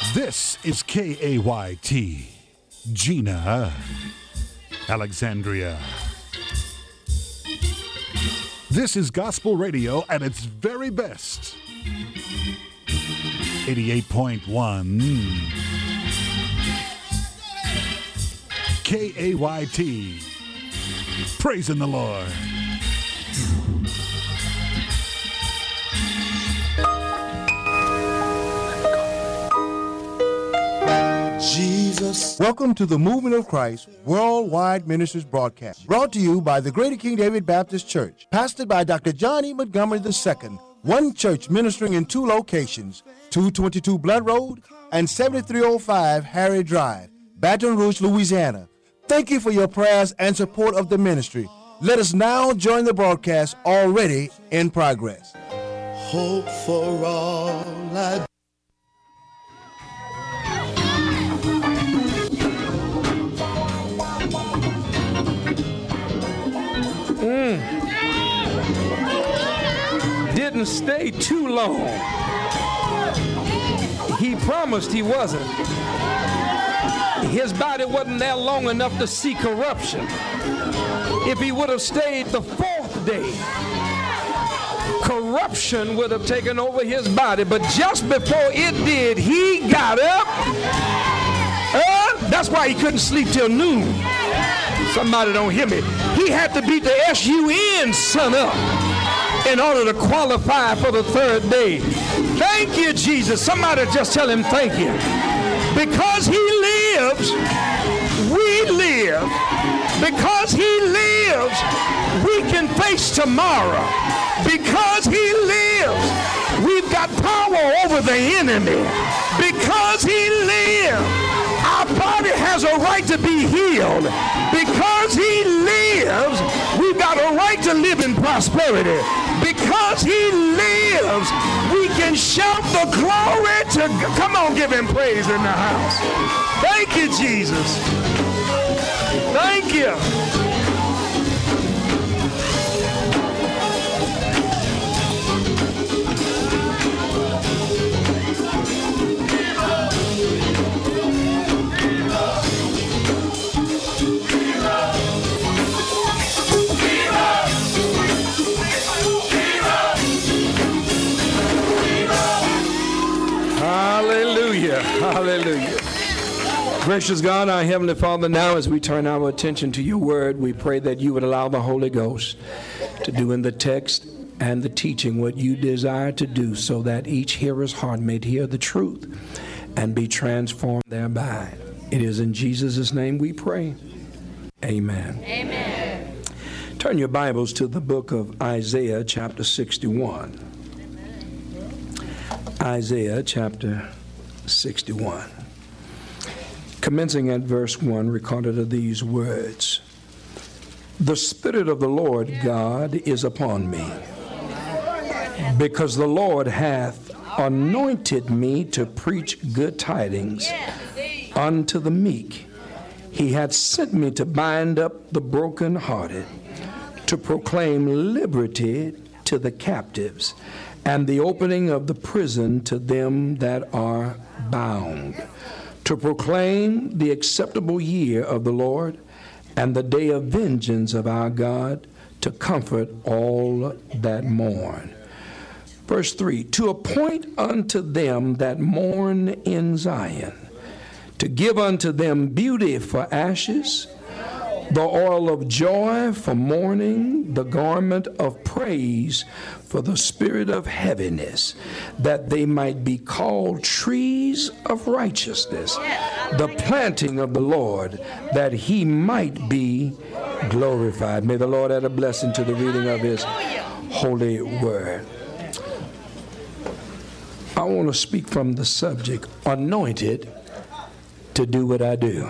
This is KAYT, Gina, Alexandria. This is gospel radio at its very best. 88.1 KAYT, praising the Lord. Jesus. Welcome to the Movement of Christ Worldwide Ministries broadcast, brought to you by the Greater King David Baptist Church, pastored by Dr. John E. Montgomery II, one church ministering in two locations, 222 Blood Road and 7305 Harry Drive, Baton Rouge, Louisiana. Thank you for your prayers and support of the ministry. Let us now join the broadcast already in progress. Hope for all I Didn't stay too long. He promised he wasn't. His body wasn't there long enough to see corruption. If he would have stayed the fourth day, corruption would have taken over his body. But just before it did, he got up. That's why he couldn't sleep till noon. Somebody don't hear me. He had to beat the S-U-N sun up in order to qualify for the third day. Thank you, Jesus. Somebody just tell him thank you. Because he lives, we live. Because he lives, we can face tomorrow. Because he lives, we've got power over the enemy. Because he lives, our body has a right to be healed. Because he lives, we've got a right to live in prosperity. Because he lives, we can shout the glory to God. Come on, give him praise in the house. Thank you, Jesus. Thank you. Hallelujah. Hallelujah. Gracious God, our Heavenly Father, now as we turn our attention to your word, we pray that you would allow the Holy Ghost to do in the text and the teaching what you desire to do, so that each hearer's heart may hear the truth and be transformed thereby. It is in Jesus' name we pray. Amen. Amen. Turn your Bibles to the book of Isaiah, chapter 61. Isaiah chapter 61. Commencing at verse 1, recorded are these words: The Spirit of the Lord God is upon me, because the Lord hath anointed me to preach good tidings unto the meek. He hath sent me to bind up the brokenhearted, to proclaim liberty to the captives, and the opening of the prison to them that are bound, to proclaim the acceptable year of the Lord and the day of vengeance of our God, to comfort all that mourn. Verse 3, to appoint unto them that mourn in Zion, to give unto them beauty for ashes, the oil of joy for mourning, the garment of praise for the spirit of heaviness, that they might be called trees of righteousness, the planting of the Lord, that he might be glorified. May the Lord add a blessing to the reading of his holy word. I want to speak from the subject, anointed to do what I do.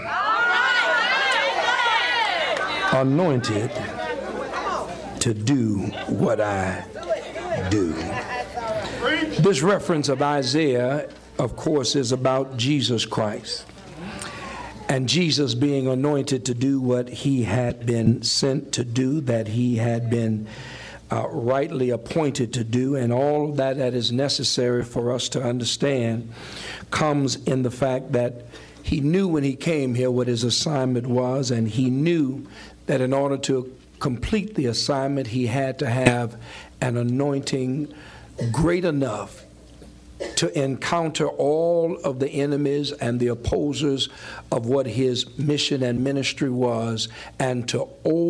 Anointed to do what I do. This reference of Isaiah, of course, is about Jesus Christ, and Jesus being anointed to do what he had been sent to do, that he had been rightly appointed to do, and all that is necessary for us to understand comes in the fact that he knew when he came here what his assignment was, and he knew that in order to complete the assignment, he had to have an anointing great enough to encounter all of the enemies and the opposers of what his mission and ministry was, and to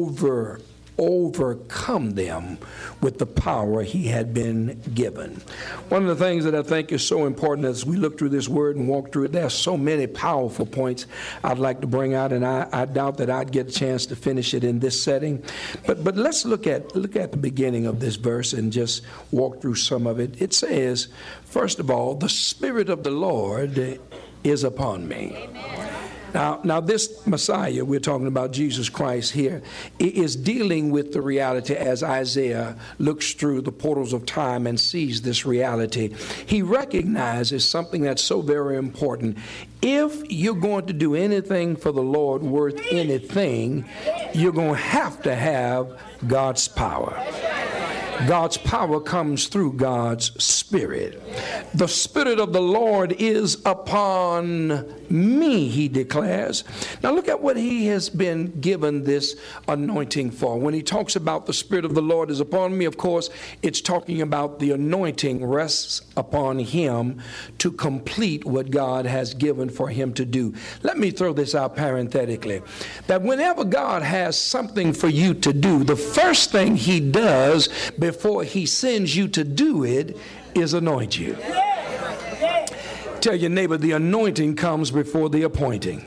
overcome them with the power he had been given. One of the things that I think is so important as we look through this word and walk through it, there are so many powerful points I'd like to bring out, and I doubt that I'd get a chance to finish it in this setting. But let's look at the beginning of this verse and just walk through some of it. It says, first of all, the Spirit of the Lord is upon me. Amen. Now, this Messiah, we're talking about Jesus Christ here, is dealing with the reality as Isaiah looks through the portals of time and sees this reality. He recognizes something that's so very important. If you're going to do anything for the Lord worth anything, you're going to have God's power. God's power comes through God's Spirit. The Spirit of the Lord is upon me, he declares. Now look at what he has been given this anointing for. When he talks about the Spirit of the Lord is upon me, of course, it's talking about the anointing rests upon him to complete what God has given for him to do. Let me throw this out parenthetically, that whenever God has something for you to do, the first thing he does before he sends you to do it is anoint you. Tell your neighbor, the anointing comes before the appointing.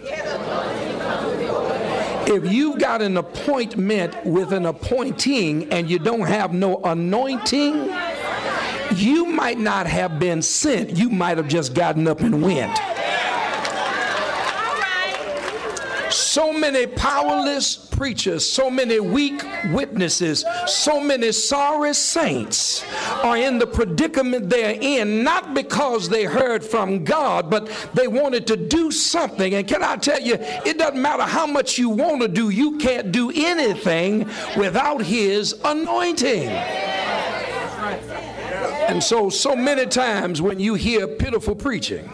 If you've got an appointment with an appointing and you don't have no anointing, you might not have been sent. You might have just gotten up and went. So many powerless preachers, so many weak witnesses, so many sorry saints are in the predicament they're in, not because they heard from God, but they wanted to do something. And can I tell you, it doesn't matter how much you want to do, you can't do anything without his anointing. And so many times when you hear pitiful preaching,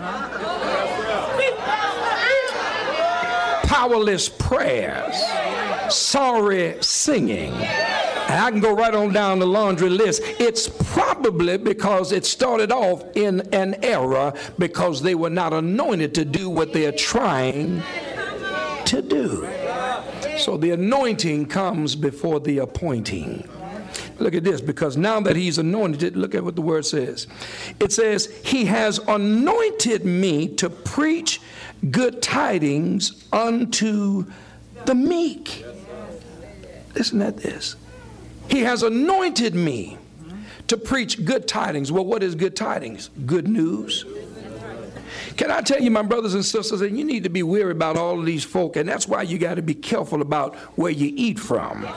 powerless prayers, sorry singing, and I can go right on down the laundry list, it's probably because it started off in an era because they were not anointed to do what they're trying to do. So the anointing comes before the appointing. Look at this, because now that he's anointed, look at what the word says. It says, he has anointed me to preach good tidings unto the meek. Listen at this. He has anointed me to preach good tidings. Well, what is good tidings? Good news. Can I tell you, my brothers and sisters, that you need to be weary about all of these folk, and that's why you got to be careful about where you eat from.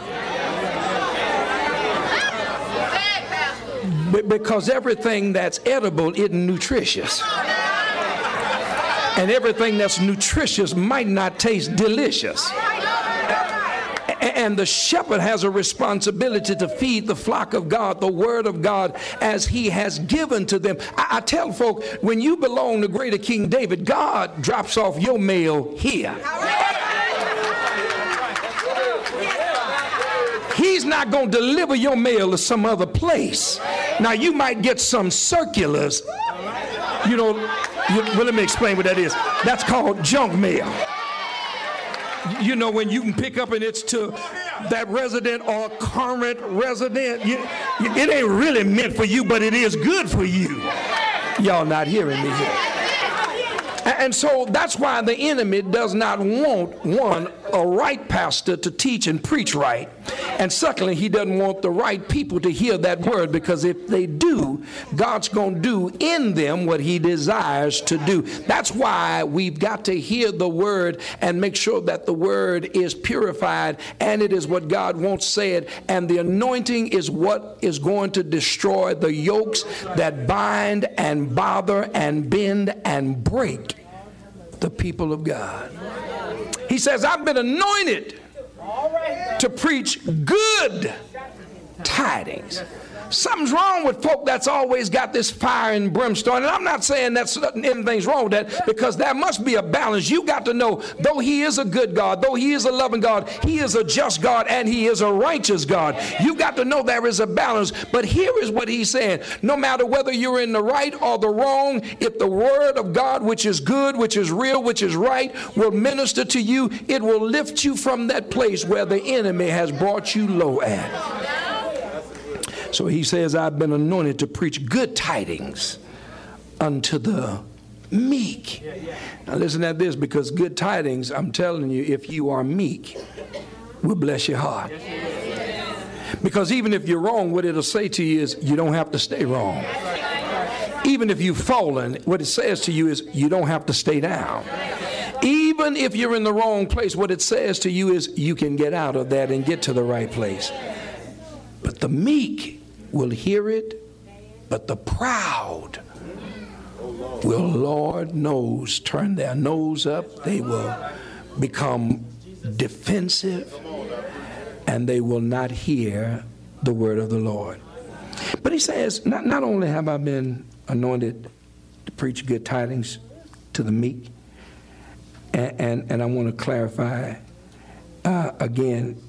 Because everything that's edible isn't nutritious. And everything that's nutritious might not taste delicious. And the shepherd has a responsibility to feed the flock of God, the word of God, as he has given to them. I tell folk, when you belong to greater King David, God drops off your mail here. He's not going to deliver your mail to some other place. Now, you might get some circulars. Well, let me explain what that is. That's called junk mail. When you can pick up and it's to that resident or current resident. It ain't really meant for you, but it is good for you. Y'all not hearing me here. And so that's why the enemy does not want, one, a right pastor to teach and preach right. And secondly, he doesn't want the right people to hear that word, because if they do, God's going to do in them what he desires to do. That's why we've got to hear the word and make sure that the word is purified and it is what God wants said. And the anointing is what is going to destroy the yokes that bind and bother and bend and break the people of God. He says, I've been anointed to preach good tidings. Something's wrong with folk that's always got this fire and brimstone. And I'm not saying that anything's wrong with that, because there must be a balance. You got to know, though he is a good God, though he is a loving God, he is a just God, and he is a righteous God. You got to know there is a balance. But here is what he's saying. No matter whether you're in the right or the wrong, if the word of God, which is good, which is real, which is right, will minister to you, it will lift you from that place where the enemy has brought you low at. So he says, I've been anointed to preach good tidings unto the meek. Now listen at this, because good tidings, I'm telling you, if you are meek, will bless your heart. Because even if you're wrong, what it'll say to you is, you don't have to stay wrong. Even if you've fallen, what it says to you is, you don't have to stay down. Even if you're in the wrong place, what it says to you is, you can get out of that and get to the right place. But the meek will hear it, but the proud will, Lord knows, turn their nose up. They will become defensive, and they will not hear the word of the Lord. But he says, not only have I been anointed to preach good tidings to the meek, and I want to clarify again,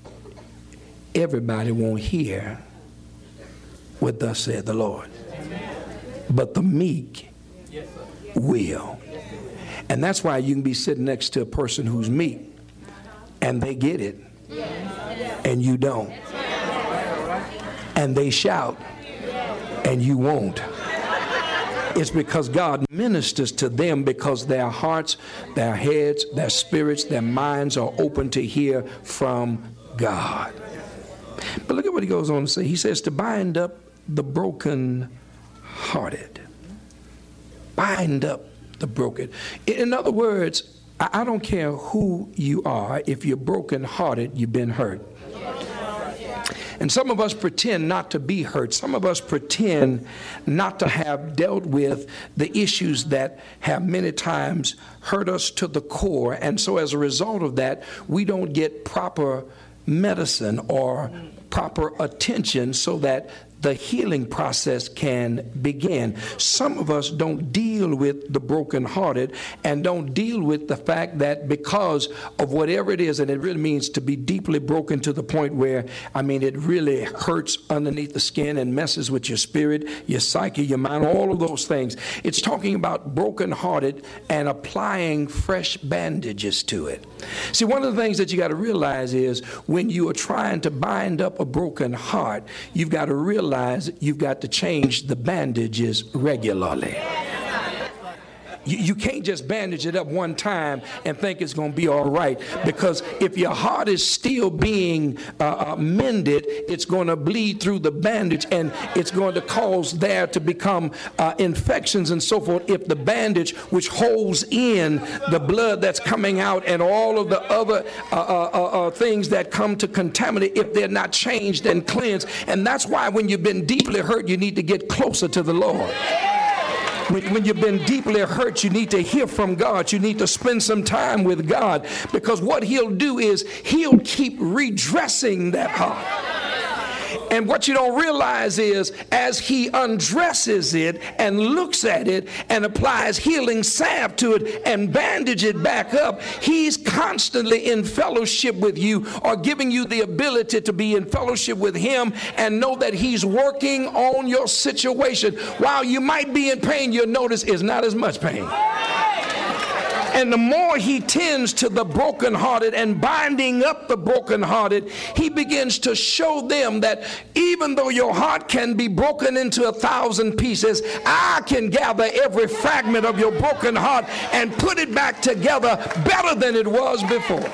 everybody won't hear what thus said the Lord. But the meek will. And that's why you can be sitting next to a person who's meek and they get it and you don't. And they shout and you won't. It's because God ministers to them, because their hearts, their heads, their spirits, their minds are open to hear from God. But look at what he goes on to say. He says to bind up the broken-hearted. Bind up the broken. In other words, I don't care who you are. If you're broken-hearted, you've been hurt. And some of us pretend not to be hurt. Some of us pretend not to have dealt with the issues that have many times hurt us to the core. And so as a result of that, we don't get proper medicine or proper attention so that the healing process can begin. Some of us don't deal with the brokenhearted and don't deal with the fact that because of whatever it is, and it really means to be deeply broken to the point where, it really hurts underneath the skin and messes with your spirit, your psyche, your mind, all of those things. It's talking about brokenhearted and applying fresh bandages to it. See, one of the things that you got to realize is when you are trying to bind up a broken heart, you've got to realize you've got to change the bandages regularly. You can't just bandage it up one time and think it's going to be all right, because if your heart is still being mended, it's going to bleed through the bandage and it's going to cause there to become infections and so forth. If the bandage, which holds in the blood that's coming out and all of the other things that come to contaminate, if they're not changed and cleansed. And that's why when you've been deeply hurt, you need to get closer to the Lord. When you've been deeply hurt, you need to hear from God. You need to spend some time with God, because what he'll do is he'll keep redressing that heart. And what you don't realize is as he undresses it and looks at it and applies healing salve to it and bandage it back up, he's constantly in fellowship with you, or giving you the ability to be in fellowship with him and know that he's working on your situation. While you might be in pain, you'll notice it's not as much pain. And the more he tends to the brokenhearted and binding up the brokenhearted, he begins to show them that even though your heart can be broken into 1,000 pieces, I can gather every fragment of your broken heart and put it back together better than it was before.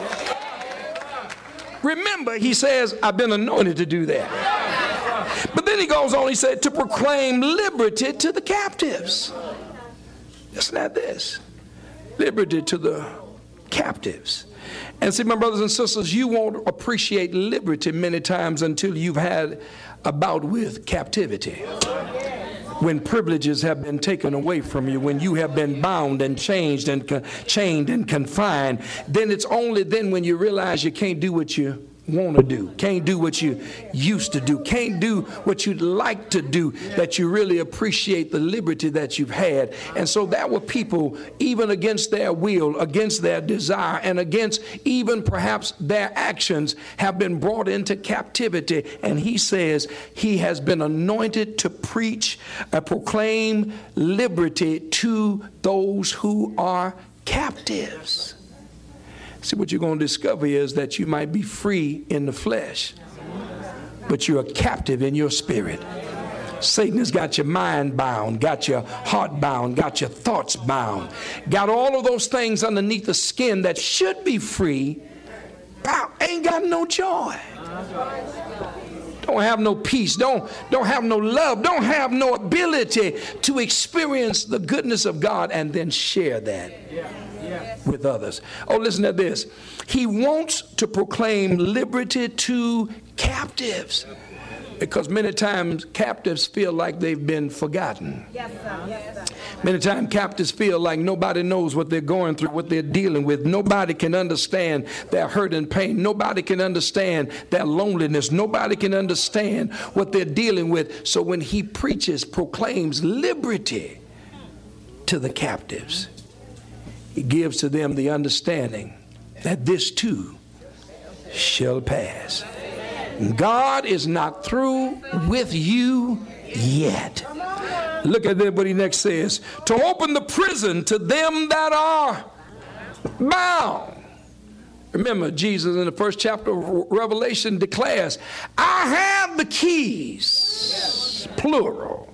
Remember, he says, I've been anointed to do that. But then he goes on, he said, to proclaim liberty to the captives. Listen at this. Liberty to the captives. And see, my brothers and sisters, you won't appreciate liberty many times until you've had a bout with captivity. When privileges have been taken away from you, when you have been bound and chained and confined, then it's only then when you realize you can't do what you want to do, can't do what you used to do, can't do what you'd like to do, that you really appreciate the liberty that you've had. And so there were people, even against their will, against their desire, and against even perhaps their actions, have been brought into captivity. And he says he has been anointed to preach, proclaim liberty to those who are captives. See, what you're going to discover is that you might be free in the flesh, but you're a captive in your spirit. Satan has got your mind bound, got your heart bound, got your thoughts bound, got all of those things underneath the skin that should be free, ain't got no joy. Don't have no peace, don't have no love, don't have no ability to experience the goodness of God and then share that with others. Oh, listen to this. He wants to proclaim liberty to captives, because many times captives feel like they've been forgotten. Yes, sir. Yes, sir. Many times captives feel like nobody knows what they're going through, what they're dealing with. Nobody can understand their hurt and pain. Nobody can understand their loneliness. Nobody can understand what they're dealing with. So when he preaches, proclaims liberty to the captives, he gives to them the understanding that this too shall pass. God is not through with you yet. Look at what he next says. To open the prison to them that are bound. Remember, Jesus in the first chapter of Revelation declares, I have the keys, plural.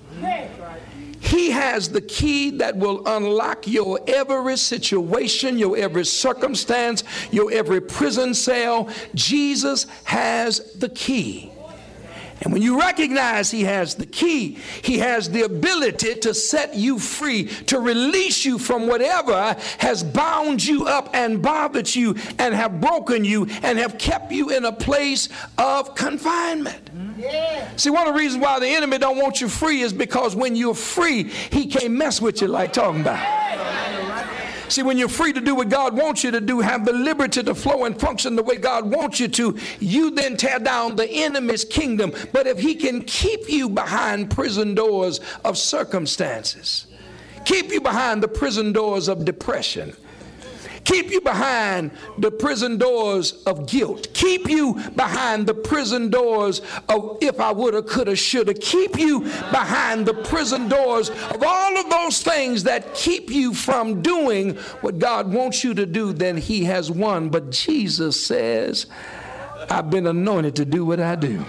He has the key that will unlock your every situation, your every circumstance, your every prison cell. Jesus has the key. And when you recognize he has the key, he has the ability to set you free, to release you from whatever has bound you up and bothered you and have broken you and have kept you in a place of confinement. Yeah. See, one of the reasons why the enemy don't want you free is because when you're free, he can't mess with you like talking about. See, when you're free to do what God wants you to do, have the liberty to flow and function the way God wants you to, you then tear down the enemy's kingdom. But if he can keep you behind prison doors of circumstances, keep you behind the prison doors of depression, keep you behind the prison doors of guilt, keep you behind the prison doors of if I woulda, coulda, shoulda, keep you behind the prison doors of all of those things that keep you from doing what God wants you to do, then he has won. But Jesus says, I've been anointed to do what I do.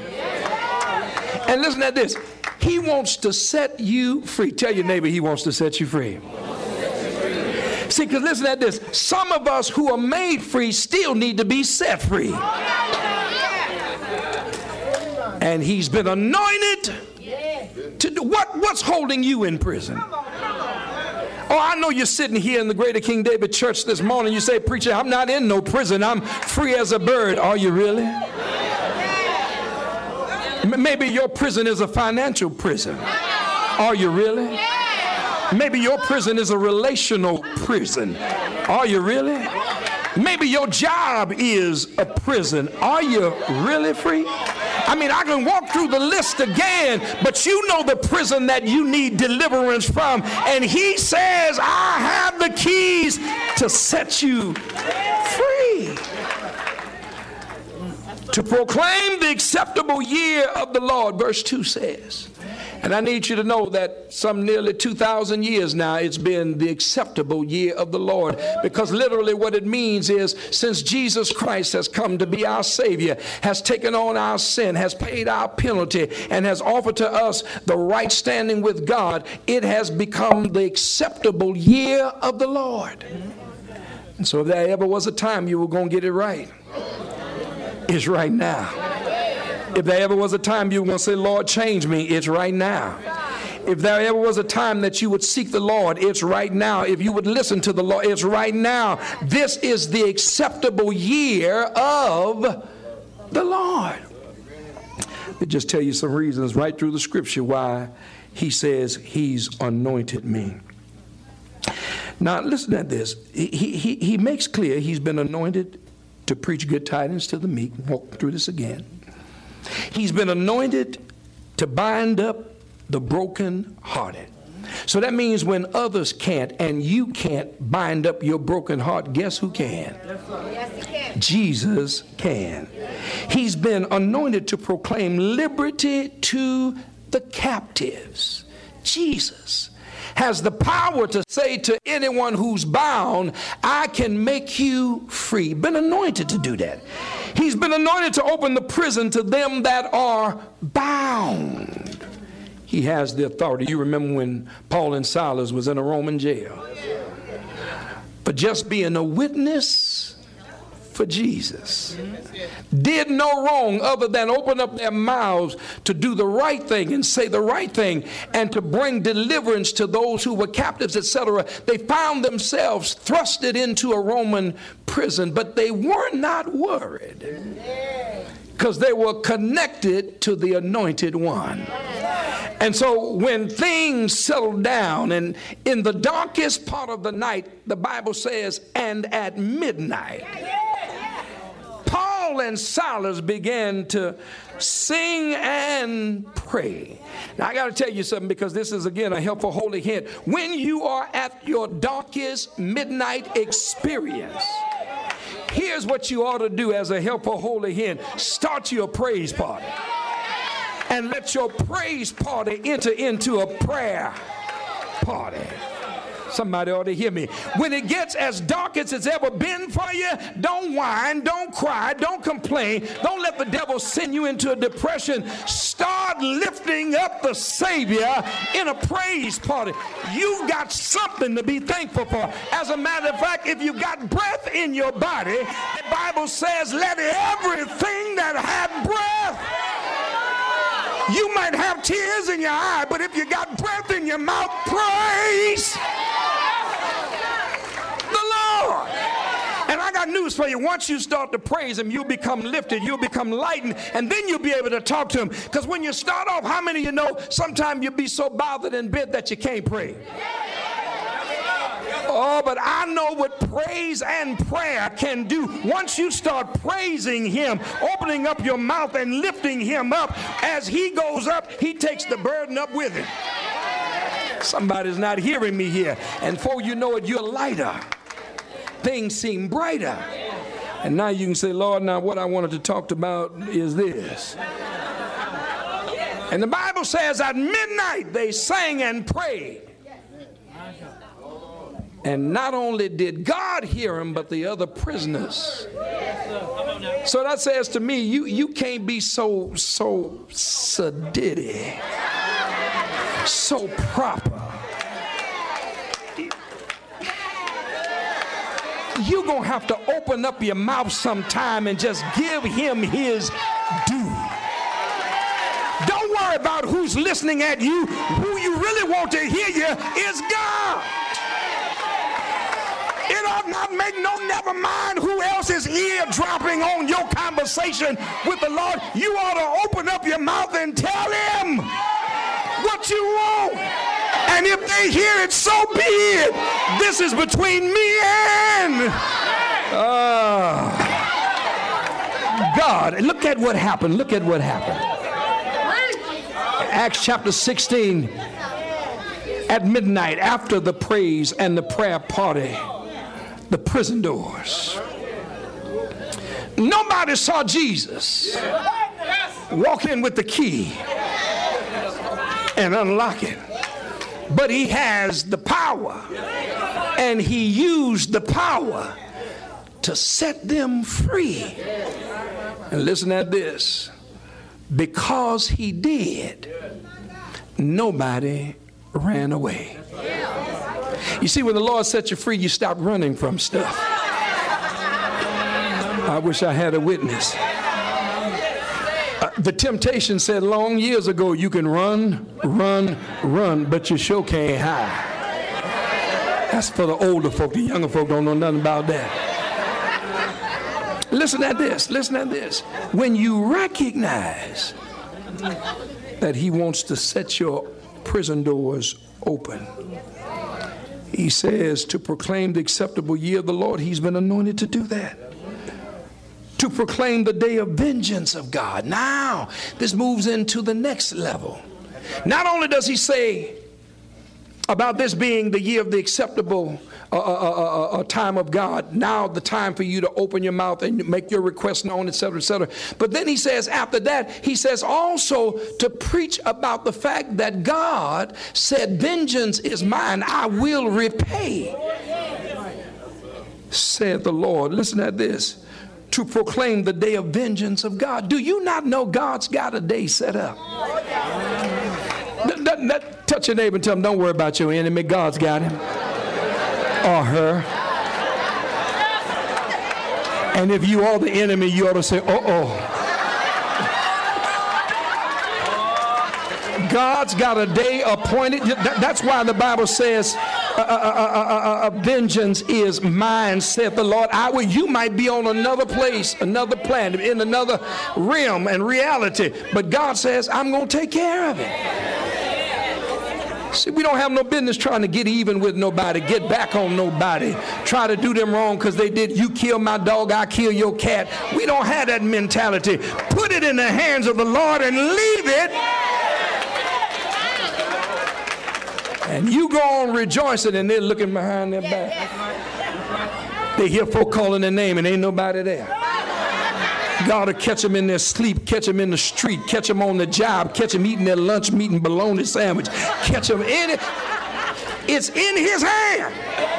And listen to this. He wants to set you free. Tell your neighbor he wants to set you free. See, because listen to this. Some of us who are made free still need to be set free. And he's been anointed to do what's holding you in prison. Oh, I know you're sitting here in the Greater King David Church this morning. You say, preacher, I'm not in no prison. I'm free as a bird. Are you really? Maybe your prison is a financial prison. Are you really? Maybe your prison is a relational prison. Are you really? Maybe your job is a prison. Are you really free? I mean, I can walk through the list again, but you know the prison that you need deliverance from. And he says, I have the keys to set you free. To proclaim the acceptable year of the Lord, verse 2 says. And I need you to know that some nearly 2,000 years now, it's been the acceptable year of the Lord. Because literally what it means is, since Jesus Christ has come to be our Savior, has taken on our sin, has paid our penalty, and has offered to us the right standing with God, it has become the acceptable year of the Lord. And so if there ever was a time you were going to get it right, it's right now. If there ever was a time you were going to say, Lord, change me, it's right now. If there ever was a time that you would seek the Lord, it's right now. If you would listen to the Lord, it's right now. This is the acceptable year of the Lord. Let me just tell you some reasons right through the scripture why he says he's anointed me. Now, listen to this. He makes clear he's been anointed to preach good tidings to the meek. Walk through this again. He's been anointed to bind up the brokenhearted. So that means when others can't and you can't bind up your broken heart, guess who can? Yes, he can. Jesus can. He's been anointed to proclaim liberty to the captives. Jesus has the power to say to anyone who's bound, I can make you free. Been anointed to do that. He's been anointed to open the prison to them that are bound. He has the authority. You remember when Paul and Silas was in a Roman jail. But just being a witness for Jesus. Did no wrong other than open up their mouths to do the right thing and say the right thing and to bring deliverance to those who were captives, etc. They found themselves thrusted into a Roman prison, but they were not worried because they were connected to the Anointed One. And so when things settled down, and in the darkest part of the night, the Bible says, and at midnight, Paul and Silas began to sing and pray. Now I got to tell you something, because this is again a helpful holy hint. When you are at your darkest midnight experience, here's what you ought to do as a helpful holy hint. Start your praise party. And let your praise party enter into a prayer party. Somebody ought to hear me. When it gets as dark as it's ever been for you, don't whine, don't cry, don't complain. Don't let the devil send you into a depression. Start lifting up the Savior in a praise party. You've got something to be thankful for. As a matter of fact, if you got breath in your body, the Bible says, let everything that hath breath. You might have tears in your eye, but if you got breath in your mouth, praise the Lord. And I got news for you. Once you start to praise him, you'll become lifted, you'll become lightened, and then you'll be able to talk to him. Because when you start off, how many of you know sometimes you'll be so bothered and bent that you can't pray? Oh, but I know what praise and prayer can do. Once you start praising him, opening up your mouth and lifting him up, as he goes up, he takes the burden up with him. Somebody's not hearing me here. And before you know it, you're lighter. Things seem brighter. And now you can say, Lord, now what I wanted to talk about is this. And the Bible says at midnight they sang and prayed. And not only did God hear him, but the other prisoners. So that says to me, you can't be so sedity, so proper. You're going to have to open up your mouth sometime and just give him his due. Don't worry about who's listening at you. Who you really want to hear you is God. It ought not make no never mind who else is eardropping on your conversation with the Lord. You ought to open up your mouth and tell him what you want. And if they hear it, so be it. This is between me and God. Look at what happened. Look at what happened. Acts chapter 16, at midnight, after the praise and the prayer party, the prison doors. Nobody saw Jesus walk in with the key and unlock it. But he has the power, and he used the power to set them free. And listen at this. Because he did, nobody ran away. You see, when the Lord sets you free, you stop running from stuff. I wish I had a witness. The Temptation said long years ago, you can run, but you sure can't hide. That's for the older folk. The younger folk don't know nothing about that. Listen at this. Listen at this. When you recognize that he wants to set your prison doors open, he says to proclaim the acceptable year of the Lord. He's been anointed to do that. to proclaim the day of vengeance of God. Now, this moves into the next level. Not only does he say about this being the year of the acceptable time of God, now the time for you to open your mouth and make your requests known, etc., etc. But then he says after that, he says also to preach about the fact that God said, vengeance is mine, I will repay, saith the Lord. Listen at this. To proclaim the day of vengeance of God. Do you not know God's got a day set up? Touch your neighbor and tell him, don't worry about your enemy. God's got him or her. And if you are the enemy, you ought to say, God's got a day appointed. That's why the Bible says, vengeance is mine, saith the Lord. You might be on another place, another planet, in another realm and reality, but God says, I'm going to take care of it. See, we don't have no business trying to get even with nobody, get back on nobody, try to do them wrong because they did. You kill my dog, I kill your cat. We don't have that mentality. Put it in the hands of the Lord and leave it. And you go on rejoicing, and they're looking behind their back. They hear folk calling their name, and ain't nobody there. God will catch them in their sleep, catch them in the street, catch them on the job, catch them eating their lunch meat and bologna sandwich, catch them in it. It's in his hand.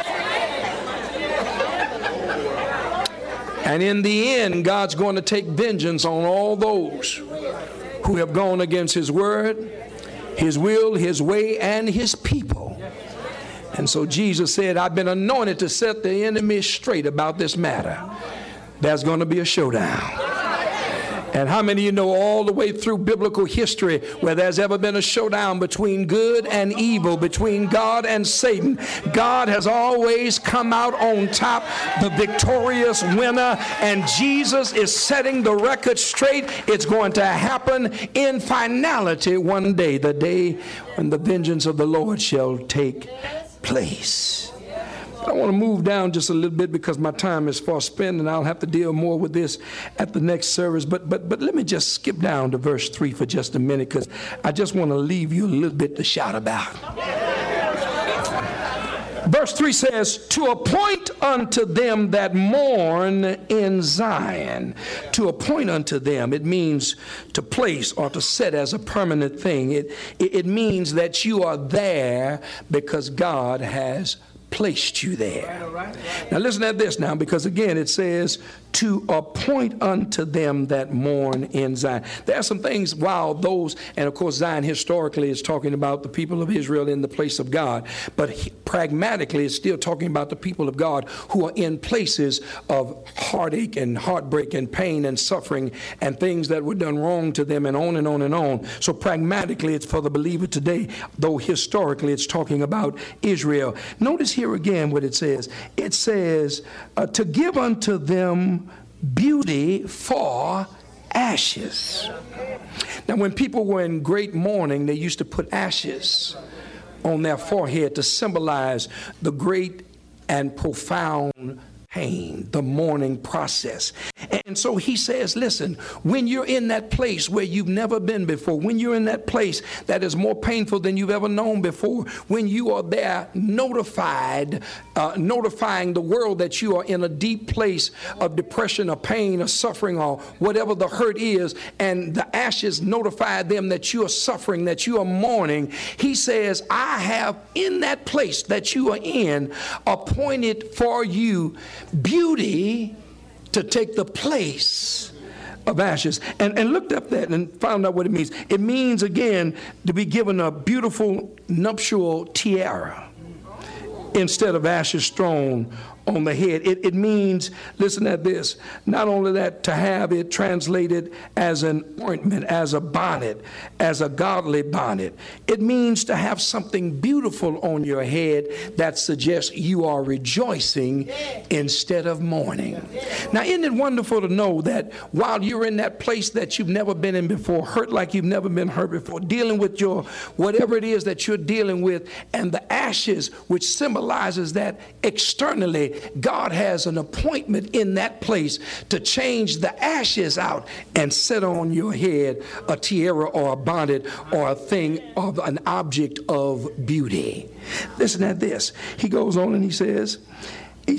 And in the end, God's going to take vengeance on all those who have gone against his word, his will, his way, and his people. And so Jesus said, I've been anointed to set the enemy straight about this matter. There's going to be a showdown. And how many of you know all the way through biblical history where there's ever been a showdown between good and evil, between God and Satan, God has always come out on top, the victorious winner, and Jesus is setting the record straight. It's going to happen in finality one day, the day when the vengeance of the Lord shall take place. I want to move down just a little bit because my time is far spent, and I'll have to deal more with this at the next service. But let me just skip down to verse 3 for just a minute, because I just want to leave you a little bit to shout about. Verse 3 says, to appoint unto them that mourn in Zion. To appoint unto them, it means to place or to set as a permanent thing. It means that you are there because God has placed you there. Now listen at this now, because again it says to appoint unto them that mourn in Zion. There are some things, while those, and of course Zion historically is talking about the people of Israel in the place of God, but pragmatically it's still talking about the people of God who are in places of heartache and heartbreak and pain and suffering and things that were done wrong to them, and on and on and on. So pragmatically it's for the believer today, though historically it's talking about Israel. Notice here again what it says. It says to give unto them beauty for ashes. Now when people were in great mourning, they used to put ashes on their forehead to symbolize the great and profound pain, the mourning process. And so he says, listen, when you're in that place where you've never been before, when you're in that place that is more painful than you've ever known before, when you are there notifying the world that you are in a deep place of depression or pain or suffering or whatever the hurt is, and the ashes notify them that you are suffering, that you are mourning, he says, I have in that place that you are in appointed for you beauty to take the place of ashes. And looked up that and found out what it means. It means, again, to be given a beautiful nuptial tiara instead of ashes thrown on the head. It means, listen at this, not only that, to have it translated as an ointment, as a bonnet, as a godly bonnet. It means to have something beautiful on your head that suggests you are rejoicing instead of mourning. Now, isn't it wonderful to know that while you're in that place that you've never been in before, hurt like you've never been hurt before, dealing with your whatever it is that you're dealing with, and the ashes which symbolize symbolizes that externally God has an appointment in that place to change the ashes out and set on your head a tiara or a bonnet or a thing of an object of beauty. Listen at this. He goes on and he says,